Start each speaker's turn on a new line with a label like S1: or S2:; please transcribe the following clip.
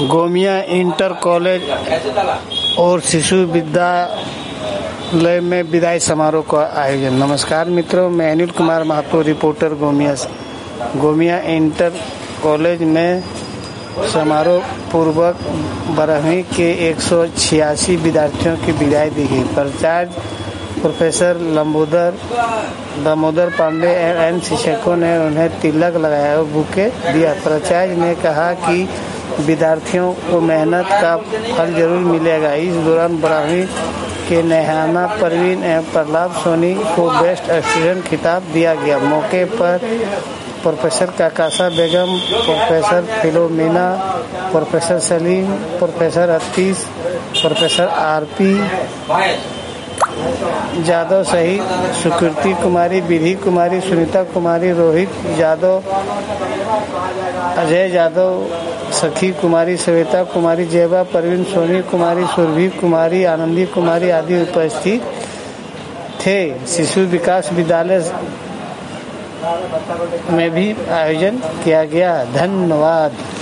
S1: Gomia inter college और शिशु विद्यालय में विदाई समारोह का आयोजन। नमस्कार मित्रों, मैं अनिल कुमार महतो, रिपोर्टर गोमिया से। गोमिया इंटर कॉलेज में समारोह पूर्वक 12वीं के 186 विद्यार्थियों की विदाई दी गई। प्राचार्य प्रोफेसर दामोदर पांडे एवं शिक्षकों ने उन्हें तिलक लगाया और बुके दिया। प्राचार्य ने कहा कि विद्यार्थियों को मेहनत का फल जरूर मिलेगा। इस दौरान 12वीं के नेहाना परवीन एवं प्रहलाद सोनी को बेस्ट स्टूडेंट खिताब दिया गया। मौके पर professor Kakasa Begum, professor Philomena, professor Salim, professor Atish, professor RP Yadav सहित सुकृति कुमारी, विधि कुमारी, सुनीता कुमारी, रोहित यादव, अजय यादव, सखी कुमारी, सविता कुमारी, जेबा परवीन, सोनी कुमारी, सुरभि कुमारी, आनंदी कुमारी आदि उपस्थित थे। शिशु विकास विद्यालय में भी आयोजन किया गया। धन्यवाद।